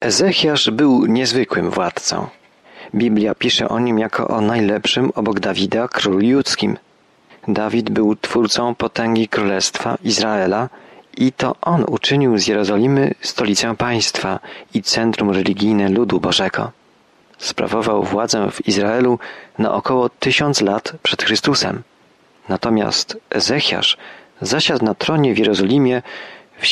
Ezechiasz był niezwykłym władcą. Biblia pisze o nim jako o najlepszym obok Dawida królu judzkim. Dawid był twórcą potęgi Królestwa Izraela i to on uczynił z Jerozolimy stolicę państwa i centrum religijne ludu Bożego. Sprawował władzę w Izraelu na około 1000 lat przed Chrystusem. Natomiast Ezechiasz zasiadł na tronie w Jerozolimie w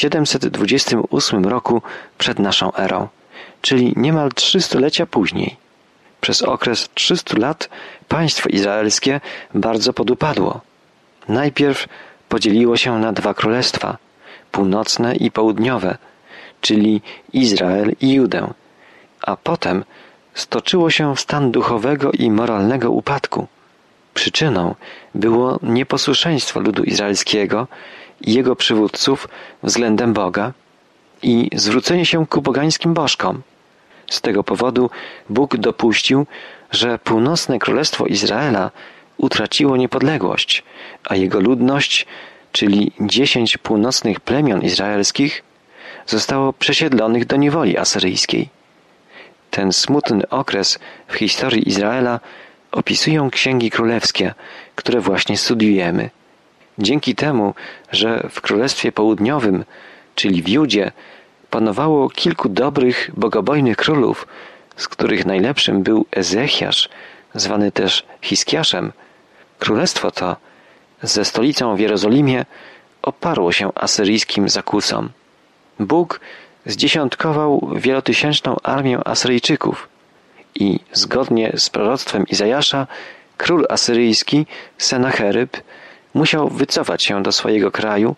728 roku przed naszą erą, czyli niemal 3 stulecia później. Przez okres 300 lat państwo izraelskie bardzo podupadło. Najpierw podzieliło się na 2 królestwa, północne i południowe, czyli Izrael i Judę, a potem stoczyło się w stan duchowego i moralnego upadku. Przyczyną było nieposłuszeństwo ludu izraelskiego i jego przywódców względem Boga i zwrócenie się ku pogańskim bożkom. Z tego powodu Bóg dopuścił, że północne królestwo Izraela utraciło niepodległość, a jego ludność, czyli 10 północnych plemion izraelskich, zostało przesiedlonych do niewoli asyryjskiej. Ten smutny okres w historii Izraela opisują księgi królewskie, które właśnie studiujemy. Dzięki temu, że w Królestwie Południowym, czyli w Judzie, panowało kilku dobrych, bogobojnych królów, z których najlepszym był Ezechiasz, zwany też Hiskiaszem, królestwo to ze stolicą w Jerozolimie oparło się asyryjskim zakusom. Bóg zdziesiątkował wielotysięczną armię Asyryjczyków i zgodnie z proroctwem Izajasza król asyryjski Senacheryb musiał wycofać się do swojego kraju,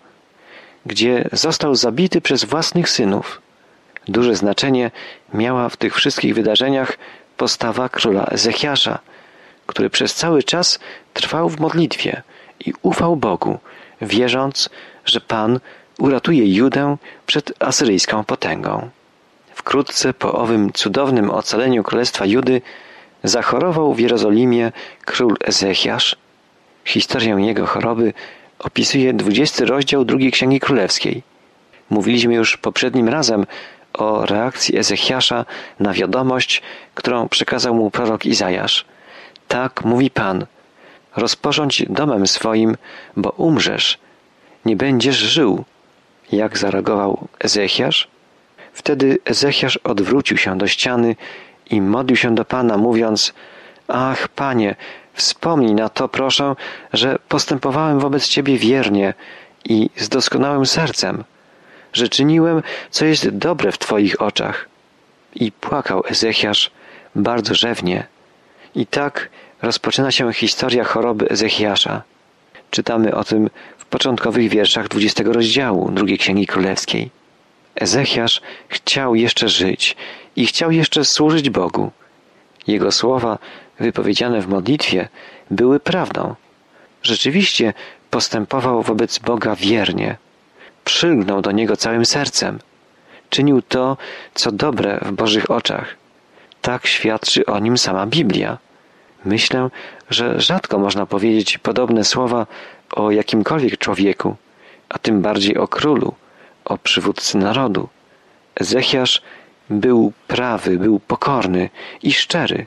gdzie został zabity przez własnych synów. Duże znaczenie miała w tych wszystkich wydarzeniach postawa króla Ezechiasza, który przez cały czas trwał w modlitwie i ufał Bogu, wierząc, że Pan uratuje Judę przed asyryjską potęgą. Wkrótce po owym cudownym ocaleniu królestwa Judy zachorował w Jerozolimie król Ezechiasz. Historię jego choroby opisuje 20 rozdział 2 Księgi Królewskiej. Mówiliśmy już poprzednim razem o reakcji Ezechiasza na wiadomość, którą przekazał mu prorok Izajasz. Tak mówi Pan, rozporządź domem swoim, bo umrzesz, nie będziesz żył. Jak zareagował Ezechiasz? Wtedy Ezechiasz odwrócił się do ściany i modlił się do Pana, mówiąc: Ach, Panie, wspomnij na to, proszę, że postępowałem wobec Ciebie wiernie i z doskonałym sercem, że czyniłem, co jest dobre w Twoich oczach. I płakał Ezechiasz bardzo rzewnie. I tak rozpoczyna się historia choroby Ezechiasza. Czytamy o tym w początkowych wierszach 20 rozdziału 2 Księgi Królewskiej. Ezechiasz chciał jeszcze żyć i chciał jeszcze służyć Bogu. Jego słowa wypowiedziane w modlitwie były prawdą. Rzeczywiście postępował wobec Boga wiernie. Przylgnął do Niego całym sercem. Czynił to, co dobre w Bożych oczach. Tak świadczy o nim sama Biblia. Myślę, że rzadko można powiedzieć podobne słowa o jakimkolwiek człowieku, a tym bardziej o królu, o przywódcy narodu. Ezechiasz był prawy, był pokorny i szczery.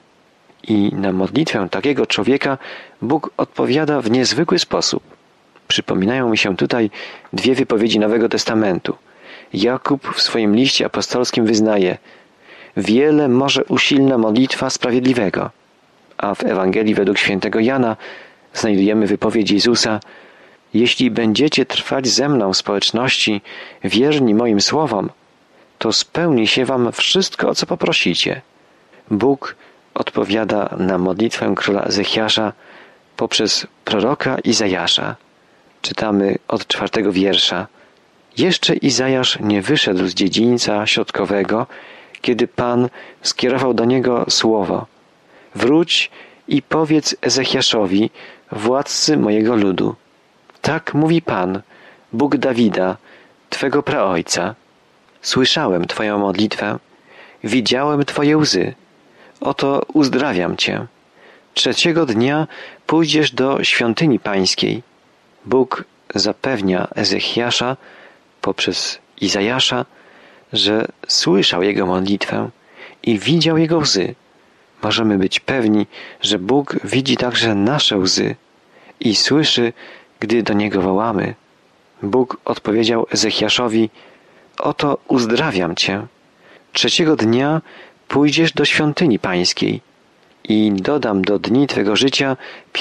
I na modlitwę takiego człowieka Bóg odpowiada w niezwykły sposób. Przypominają mi się tutaj 2 wypowiedzi Nowego Testamentu. Jakub w swoim liście apostolskim wyznaje: wiele może usilna modlitwa sprawiedliwego. A w Ewangelii według świętego Jana znajdujemy wypowiedź Jezusa: jeśli będziecie trwać ze mną w społeczności, wierni moim słowom, to spełni się wam wszystko, o co poprosicie. Bóg odpowiada na modlitwę króla Ezechiasza poprzez proroka Izajasza. Czytamy od 4 wiersza. Jeszcze Izajasz nie wyszedł z dziedzińca środkowego, kiedy Pan skierował do niego słowo: wróć i powiedz Ezechiaszowi, władcy mojego ludu. Tak mówi Pan, Bóg Dawida, Twego praojca. Słyszałem Twoją modlitwę, widziałem Twoje łzy. Oto uzdrawiam Cię. 3 dnia pójdziesz do świątyni pańskiej. Bóg zapewnia Ezechiasza poprzez Izajasza że słyszał jego modlitwę i widział jego łzy. Możemy być pewni, że Bóg widzi także nasze łzy i słyszy, gdy do Niego wołamy. Bóg odpowiedział Ezechiaszowi: oto uzdrawiam cię. 3 dnia pójdziesz do świątyni pańskiej i dodam do dni twego życia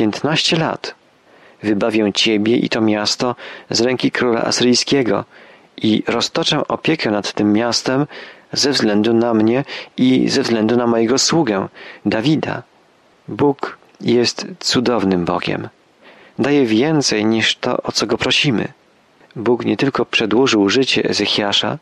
15 lat. Wybawię ciebie i to miasto z ręki króla asyryjskiego i roztoczę opiekę nad tym miastem ze względu na mnie i ze względu na mojego sługę, Dawida. Bóg jest cudownym Bogiem. Daje więcej niż to, o co Go prosimy. Bóg nie tylko przedłużył życie Ezechiasza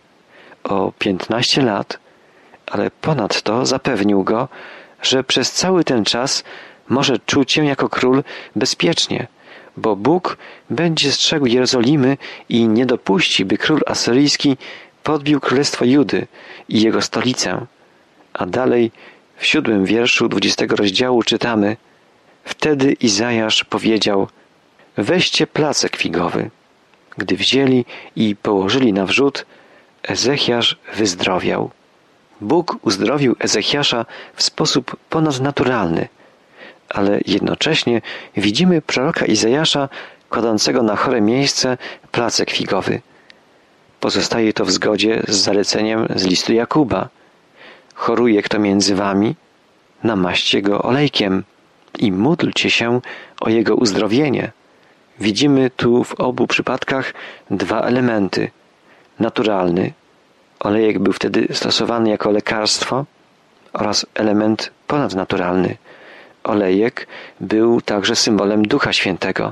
o 15 lat, ale ponadto zapewnił go, że przez cały ten czas może czuć się jako król bezpiecznie, bo Bóg będzie strzegł Jerozolimy i nie dopuści, by król asyryjski podbił królestwo Judy i jego stolicę. A dalej w 7 wierszu 20 rozdziału czytamy: wtedy Izajasz powiedział: weźcie placek figowy. Gdy wzięli i położyli na wrzód, Ezechiasz wyzdrowiał. Bóg uzdrowił Ezechiasza w sposób ponadnaturalny, ale jednocześnie widzimy proroka Izajasza kładącego na chore miejsce placek figowy. Pozostaje to w zgodzie z zaleceniem z listu Jakuba. Choruje kto między wami, namaście go olejkiem i módlcie się o jego uzdrowienie. Widzimy tu w obu przypadkach 2 elementy. Naturalny, olejek był wtedy stosowany jako lekarstwo, oraz element ponadnaturalny. Olejek był także symbolem Ducha Świętego,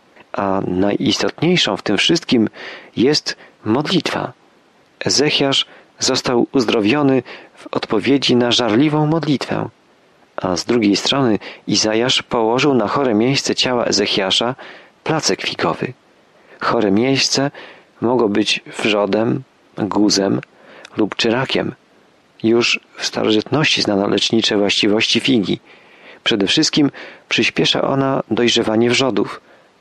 a najistotniejszą w tym wszystkim jest modlitwa. Ezechiasz został uzdrowiony w odpowiedzi na żarliwą modlitwę, a z drugiej strony Izajasz położył na chore miejsce ciała Ezechiasza placek figowy. Chore miejsce mogło być wrzodem, guzem lub czyrakiem. Już w starożytności znano lecznicze właściwości figi. Przede wszystkim przyspiesza ona dojrzewanie wrzodów.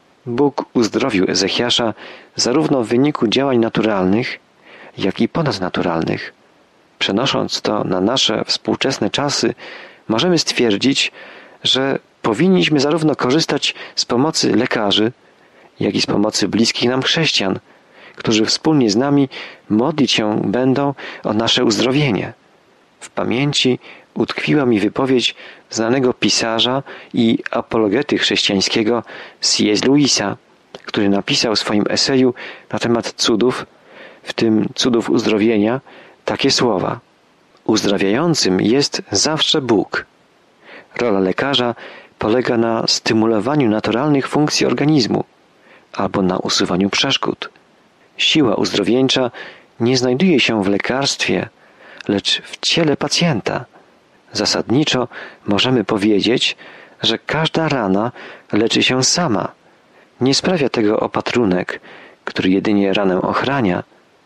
Bóg uzdrowił Ezechiasza zarówno w wyniku działań naturalnych, jak i ponadnaturalnych. Przenosząc to na nasze współczesne czasy, możemy stwierdzić, że powinniśmy zarówno korzystać z pomocy lekarzy, jak i z pomocy bliskich nam chrześcijan, którzy wspólnie z nami modlić się będą o nasze uzdrowienie. W pamięci utkwiła mi wypowiedź znanego pisarza i apologety chrześcijańskiego C.S. Lewisa, który napisał w swoim eseju na temat cudów, w tym cudów uzdrowienia, takie słowa: uzdrawiającym jest zawsze Bóg. Rola lekarza polega na stymulowaniu naturalnych funkcji organizmu albo na usuwaniu przeszkód. Siła uzdrowieńcza nie znajduje się w lekarstwie, lecz w ciele pacjenta. Zasadniczo możemy powiedzieć, że każda rana leczy się sama. Nie sprawia tego opatrunek, który jedynie ranę ochrania,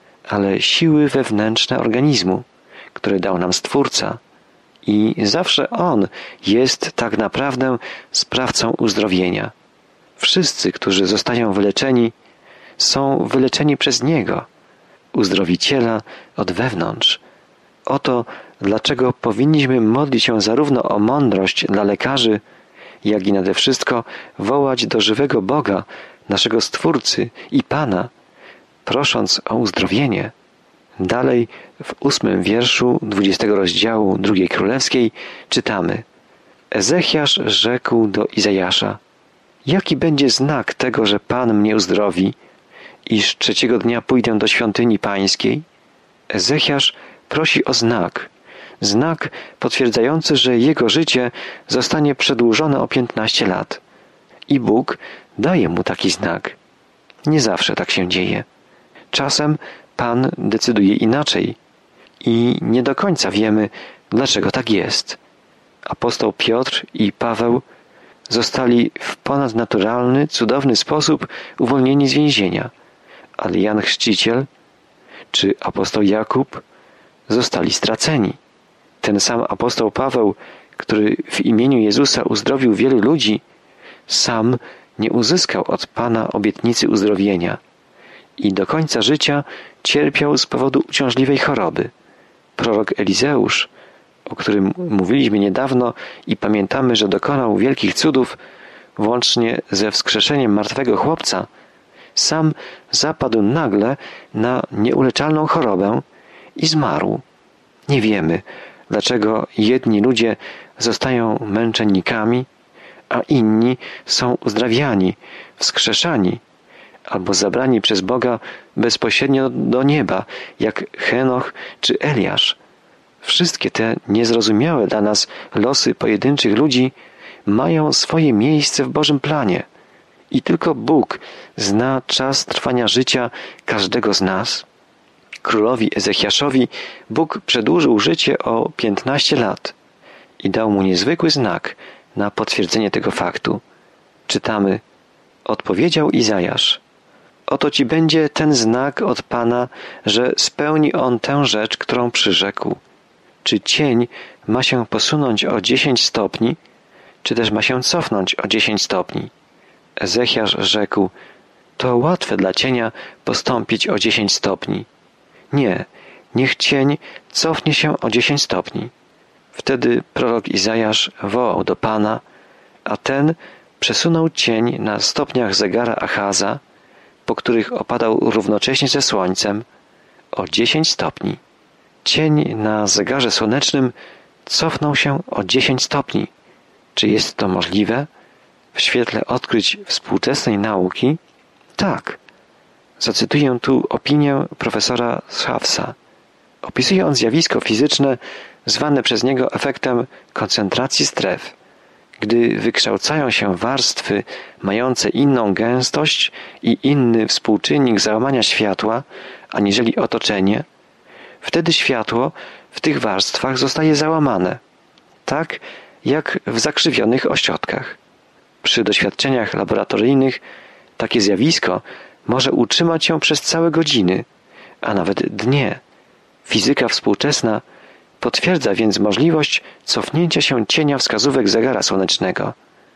ale siły wewnętrzne organizmu, które dał nam Stwórca. I zawsze On jest tak naprawdę sprawcą uzdrowienia. Wszyscy, którzy zostają wyleczeni, są wyleczeni przez Niego, uzdrowiciela od wewnątrz. Oto dlaczego powinniśmy modlić się zarówno o mądrość dla lekarzy, jak i nade wszystko wołać do żywego Boga, naszego Stwórcy i Pana, prosząc o uzdrowienie. Dalej w 8 wierszu 20 rozdziału 2 Królewskiej czytamy: Ezechiasz rzekł do Izajasza: jaki będzie znak tego, że Pan mnie uzdrowi, iż 3 dnia pójdę do świątyni pańskiej? Ezechiasz prosi o znak potwierdzający, że jego życie zostanie przedłużone o 15 lat. I Bóg daje mu taki znak. Nie zawsze tak się dzieje. Czasem Pan decyduje inaczej i nie do końca wiemy, dlaczego tak jest. Apostoł Piotr i Paweł zostali w ponadnaturalny, cudowny sposób uwolnieni z więzienia, ale Jan Chrzciciel czy apostoł Jakub zostali straceni. Ten sam apostoł Paweł, który w imieniu Jezusa uzdrowił wielu ludzi, sam nie uzyskał od Pana obietnicy uzdrowienia i do końca życia cierpiał z powodu uciążliwej choroby. Prorok Elizeusz, o którym mówiliśmy niedawno i pamiętamy, że dokonał wielkich cudów, włącznie ze wskrzeszeniem martwego chłopca, sam zapadł nagle na nieuleczalną chorobę i zmarł. Nie wiemy, dlaczego jedni ludzie zostają męczennikami, a inni są uzdrawiani, wskrzeszani albo zabrani przez Boga bezpośrednio do nieba, jak Henoch czy Eliasz. Wszystkie te niezrozumiałe dla nas losy pojedynczych ludzi mają swoje miejsce w Bożym planie i tylko Bóg zna czas trwania życia każdego z nas. Królowi Ezechiaszowi Bóg przedłużył życie o 15 lat i dał mu niezwykły znak na potwierdzenie tego faktu. Czytamy: odpowiedział Izajasz: oto ci będzie ten znak od Pana, że spełni on tę rzecz, którą przyrzekł. Czy cień ma się posunąć o 10 stopni, czy też ma się cofnąć o 10 stopni? Ezechiasz rzekł: to łatwe dla cienia postąpić o 10 stopni. Nie, niech cień cofnie się o 10 stopni. Wtedy prorok Izajasz wołał do Pana, a ten przesunął cień na stopniach zegara Achaza, po których opadał równocześnie ze słońcem, o 10 stopni. Cień na zegarze słonecznym cofnął się o 10 stopni. Czy jest to możliwe? W świetle odkryć współczesnej nauki? Tak. Zacytuję tu opinię profesora Schafsa. Opisuje on zjawisko fizyczne zwane przez niego efektem koncentracji stref. Gdy wykształcają się warstwy mające inną gęstość i inny współczynnik załamania światła aniżeli otoczenie, wtedy światło w tych warstwach zostaje załamane, tak jak w zakrzywionych ośrodkach. Przy doświadczeniach laboratoryjnych takie zjawisko może utrzymać się przez całe godziny, a nawet dnie. Fizyka współczesna potwierdza więc możliwość cofnięcia się cienia wskazówek zegara słonecznego.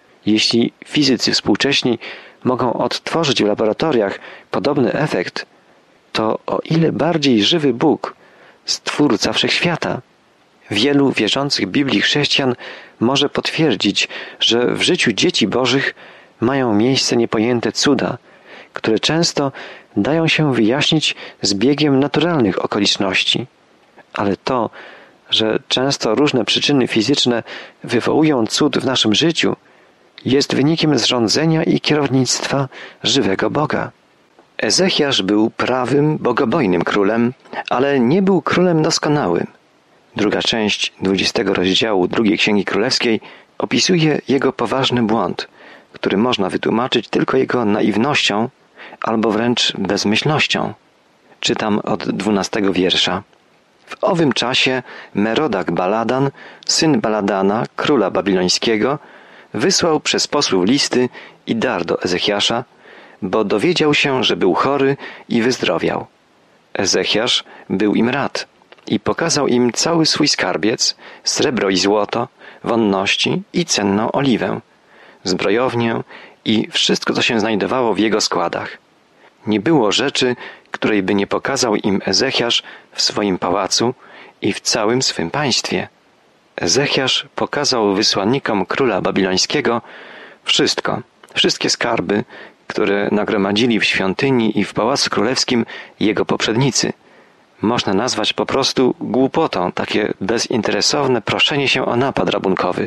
Jeśli fizycy współcześni mogą odtworzyć w laboratoriach podobny efekt, to o ile bardziej żywy Bóg, Stwórca Wszechświata. Wielu wierzących Biblii chrześcijan może potwierdzić, że w życiu dzieci Bożych mają miejsce niepojęte cuda, które często dają się wyjaśnić zbiegiem naturalnych okoliczności. Ale to, że często różne przyczyny fizyczne wywołują cud w naszym życiu, jest wynikiem zrządzenia i kierownictwa żywego Boga. Ezechiasz był prawym, bogobojnym królem, ale nie był królem doskonałym. Druga część 20 rozdziału II Księgi Królewskiej opisuje jego poważny błąd, który można wytłumaczyć tylko jego naiwnością albo wręcz bezmyślnością. Czytam od 12 wiersza. W owym czasie Merodak-Baladan, syn Baladana, króla babilońskiego, wysłał przez posłów listy i dar do Ezechiasza, bo dowiedział się, że był chory i wyzdrowiał. Ezechiasz był im rad i pokazał im cały swój skarbiec, srebro i złoto, wonności i cenną oliwę, zbrojownię i wszystko, co się znajdowało w jego składach. Nie było rzeczy, której by nie pokazał im Ezechiasz w swoim pałacu i w całym swym państwie. Ezechiasz pokazał wysłannikom króla babilońskiego wszystko, wszystkie skarby, które nagromadzili w świątyni i w pałacu królewskim jego poprzednicy. Można nazwać po prostu głupotą takie bezinteresowne proszenie się o napad rabunkowy.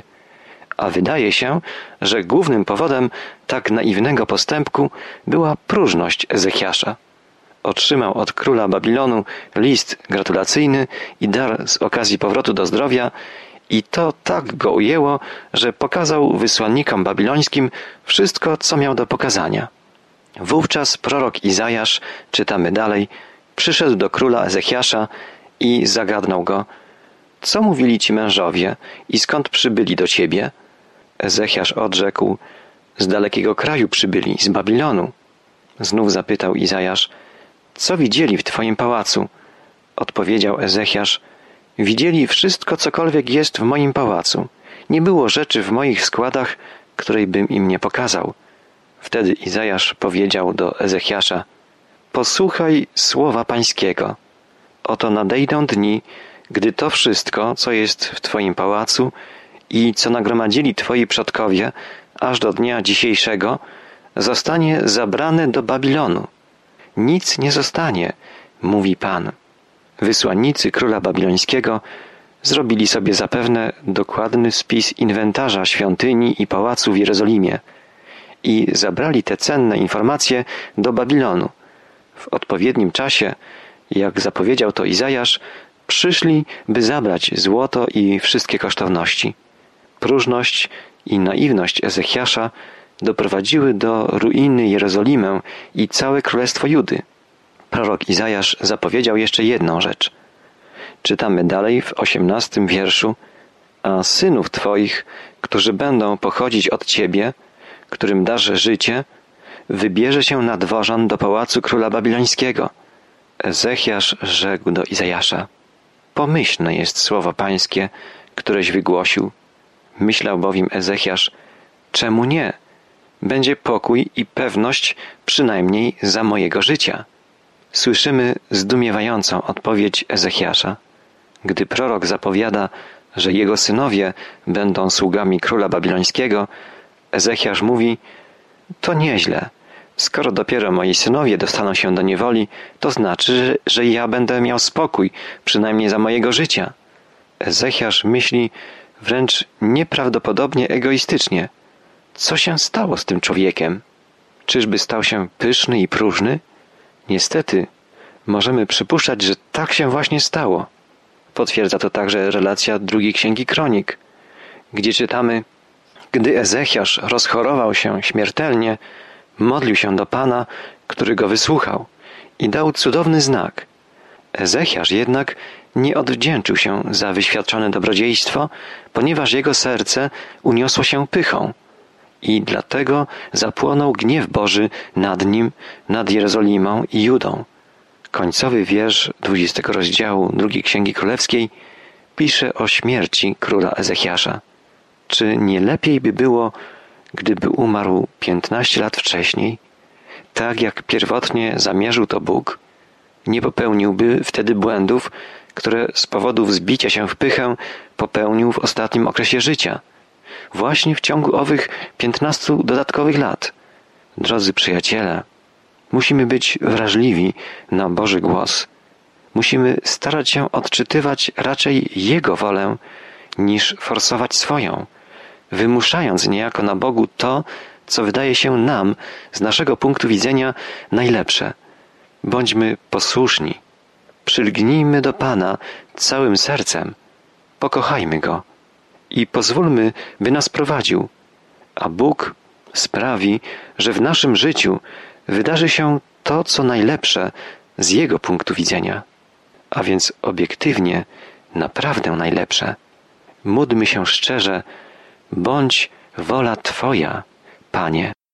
A wydaje się, że głównym powodem tak naiwnego postępku była próżność Ezechiasza. Otrzymał od króla Babilonu list gratulacyjny i dar z okazji powrotu do zdrowia i to tak go ujęło, że pokazał wysłannikom babilońskim wszystko, co miał do pokazania. Wówczas prorok Izajasz, czytamy dalej, przyszedł do króla Ezechiasza i zagadnął go: co mówili ci mężowie i skąd przybyli do ciebie? Ezechiasz odrzekł: z dalekiego kraju przybyli, z Babilonu. Znów zapytał Izajasz: co widzieli w twoim pałacu? Odpowiedział Ezechiasz: widzieli wszystko, cokolwiek jest w moim pałacu. Nie było rzeczy w moich składach, której bym im nie pokazał. Wtedy Izajasz powiedział do Ezechiasza: posłuchaj słowa Pańskiego. Oto nadejdą dni, gdy to wszystko, co jest w Twoim pałacu i co nagromadzili Twoi przodkowie aż do dnia dzisiejszego, zostanie zabrane do Babilonu. Nic nie zostanie, mówi Pan. Wysłannicy króla babilońskiego zrobili sobie zapewne dokładny spis inwentarza świątyni i pałacu w Jerozolimie i zabrali te cenne informacje do Babilonu. W odpowiednim czasie, jak zapowiedział to Izajasz, przyszli, by zabrać złoto i wszystkie kosztowności. Próżność i naiwność Ezechiasza doprowadziły do ruiny Jerozolimę i całe królestwo Judy. Prorok Izajasz zapowiedział jeszcze jedną rzecz. Czytamy dalej w 18 wierszu: a synów Twoich, którzy będą pochodzić od Ciebie, którym dasz życie, wybierze się na dworzan do pałacu króla babilońskiego. Ezechiasz rzekł do Izajasza: pomyślne jest słowo Pańskie, któreś wygłosił. Myślał bowiem Ezechiasz: czemu nie? Będzie pokój i pewność przynajmniej za mojego życia. Słyszymy zdumiewającą odpowiedź Ezechiasza. Gdy prorok zapowiada, że jego synowie będą sługami króla babilońskiego, Ezechiasz mówi: to nieźle. Skoro dopiero moi synowie dostaną się do niewoli, to znaczy, że ja będę miał spokój, przynajmniej za mojego życia. Ezechiasz myśli wręcz nieprawdopodobnie egoistycznie. Co się stało z tym człowiekiem? Czyżby stał się pyszny i próżny? Niestety, możemy przypuszczać, że tak się właśnie stało. Potwierdza to także relacja drugiej Księgi Kronik, gdzie czytamy: gdy Ezechiasz rozchorował się śmiertelnie, modlił się do Pana, który go wysłuchał i dał cudowny znak. Ezechiasz jednak nie odwdzięczył się za wyświadczone dobrodziejstwo, ponieważ jego serce uniosło się pychą i dlatego zapłonął gniew Boży nad nim, nad Jerozolimą i Judą. Końcowy wiersz 20 rozdziału drugiej Księgi Królewskiej pisze o śmierci króla Ezechiasza. Czy nie lepiej by było, gdyby umarł 15 lat wcześniej, tak jak pierwotnie zamierzył to Bóg? Nie popełniłby wtedy błędów, które z powodu wzbicia się w pychę popełnił w ostatnim okresie życia, właśnie w ciągu owych 15 dodatkowych lat. Drodzy przyjaciele, musimy być wrażliwi na Boży głos. Musimy starać się odczytywać raczej Jego wolę, niż forsować swoją, wymuszając niejako na Bogu to, co wydaje się nam z naszego punktu widzenia najlepsze. Bądźmy posłuszni. Przylgnijmy do Pana całym sercem. Pokochajmy Go i pozwólmy, by nas prowadził. A Bóg sprawi, że w naszym życiu wydarzy się to, co najlepsze z Jego punktu widzenia. A więc obiektywnie, naprawdę najlepsze. Módlmy się szczerze: bądź wola Twoja, Panie.